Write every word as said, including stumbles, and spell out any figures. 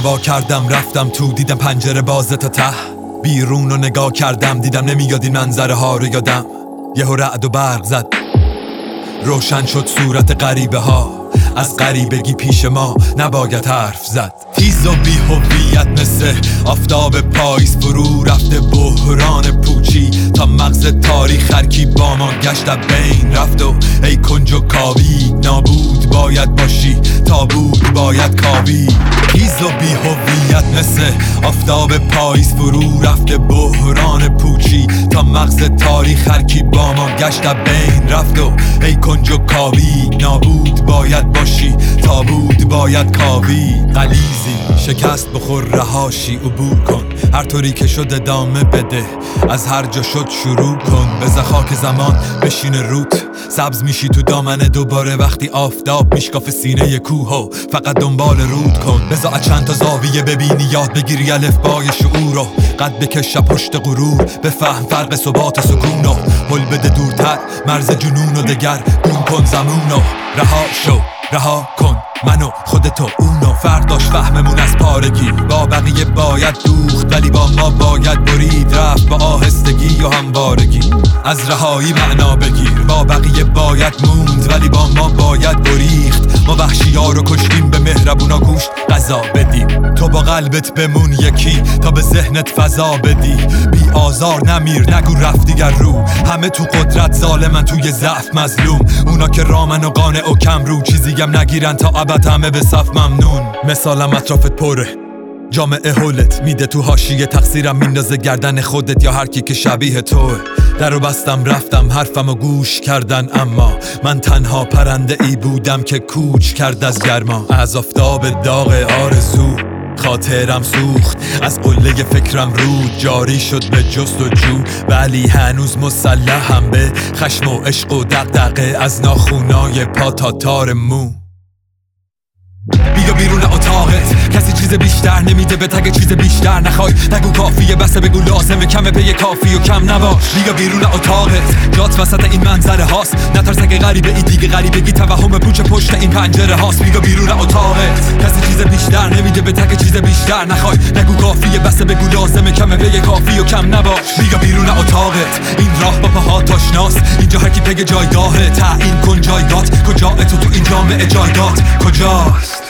وا کردم رفتم تو، دیدم پنجره بازه تا ته. بیرون رو نگاه کردم دیدم نمیاد این منظره ها رو یادم. یهو رعد و برق زد، روشن شد صورت غریبه ها. از غریبگی پیش ما نباید حرف زد. تیز و بی هویت مثل آفتاب پاییز فرو رفته بحران پوچی تا مغز تاریخ هرکی با ما گشت بین رفت و ای کنج و کاوی نابود باید باشی تابود باید کاوی. تیز و بی هویت مثل آفتاب پاییز فرو رفته بحران پوچی تا مغز تاریخ هرکی با ما گشت بین رفت و ای کنج و کاوی نابود باید باشی تابود باید کاوی. غلیزی شکست بخور رهاشی عبور کن، هر طوری که شد ادامه بده، از هر جا شد شروع کن. بذار خاک زمان بشینه روت، سبز میشی تو دامنه دوباره وقتی آفتاب میشکاف سینه کوه و فقط دنبال رود کن. بذار از چند تا زاویه ببینی یاد بگیری الفبای شعور رو، قد بکش پشت غرور بفهم فرق ثبات سکون و هل بده دورتر مرز جنون و دگر گون کن زمون و رها شو رها کن منو خودتو اونو. فرق داشت فهممون از پارگی، با بقیه باید دوخت ولی با ما باید برید رفت با آهستگی و هموارگی. از رهایی معنا بگیر، با بقیه باید موند ولی با ما باید بریخت. ما وحشی ها رو کشتیم به مهربونا گوشت غذا بدیم. تو با قلبت بمون یکی تا به ذهنت فضا بدی. بی آزار نمیر نگو رفت دیگر رو، همه تو قدرت ظالمن توی ضعف مظلوم. اونا که رامن و قانع و کم رو چیزیم نگیرن تا ابد همه به صف ممنون. مثالم اطرافت پره، جامعه هولت میده تو حاشیه، تقصیرم میندازه گردن خودت یا هر کی که شبیه توه. درو بستم رفتم حرفمو گوش کردن، اما من تنها پرنده ای بودم که کوچ کرد از گرما. از آفتاب داغ آرزو خاطرم سوخت، از قله فکرم رود جاری شد به جستجو، ولی هنوز مسلحم به خشم و عشق و دغدغه از ناخونای پا تا تار مو. بیا بیرون اتاقت، کسی چیز بیشتر نمیده به تگ چیز بیشتر نخوای. نگو کافیه بسه بگو لازمه، کمه پی کافی و کم نباش. بیا بیرون اتاقت، جات وسط این منظره هاست. نترس اگه غریبه ای دیگه غریبگی توهم پوچ پشت این پنجره هاست. بیا بیرون اتاقت، کسی چیز بیشتر نمیده به تگ چیز بیشتر نخوای. نگو کافیه بسه بگو لازمه، کمه پی کافی و کم نباش. بیا بیرون اتاقت، این راه با پاهات آشناست. اینجا هر کی پگ جایگاهه، تعیین کن جایگات کجا. تو تو این جامعه جایگات کجاست؟